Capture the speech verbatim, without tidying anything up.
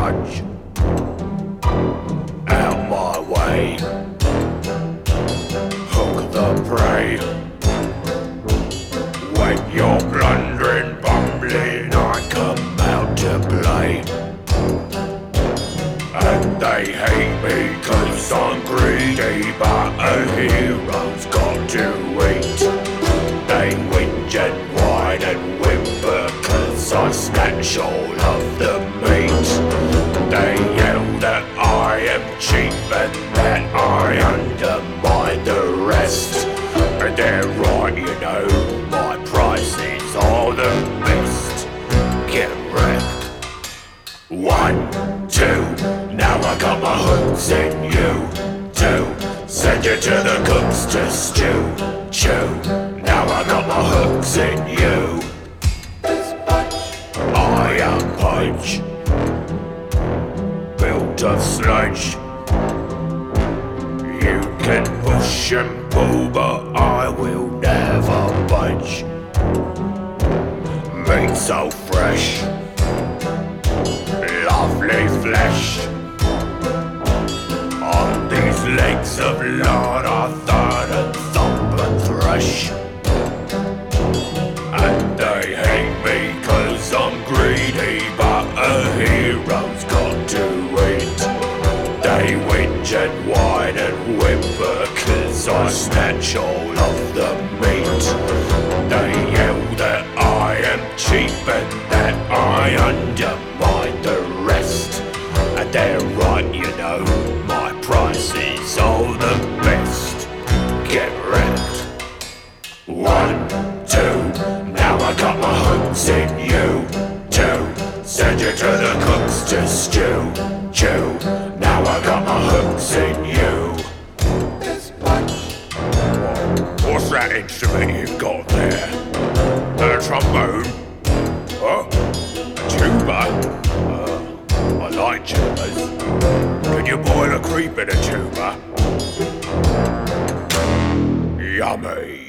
budge. Out my way. Hook the prey. When you're blundering, bumbling, I come out to play. And they hate me cause I'm greedy, but a hero's got to eat. They whinge and whine and whimper cause I snatch all of the meat. They yell that I am cheap and that I undermine the rest. And they're right, you know, my prices are the best. Get wrecked. One, two, now I got my hooks in you. Two, send you to the cooks to stew. Chew, now I got my hooks in you. I am Punch, built of sludge. You can push and pull, but I will never budge. Meat so fresh, lovely flesh. On these legs of lard I thud and thump and thresh. And they hate me cause I'm greedy, but a hero's got to eat. They whinge and whine and whimper cause I snatch all of the meat. They yell that I am cheap and that I undermine the rest. And they're right, you know, my prices are the best. Get wrecked. One, two, now I got my hooks in you. Two, send you to the cooks to stew. Chew, now I got my hooks in you. What's that instrument you've got there? A trombone? Huh? A tuba? Uh, I like tubas. Can you boil a creep in a tuba? Yummy.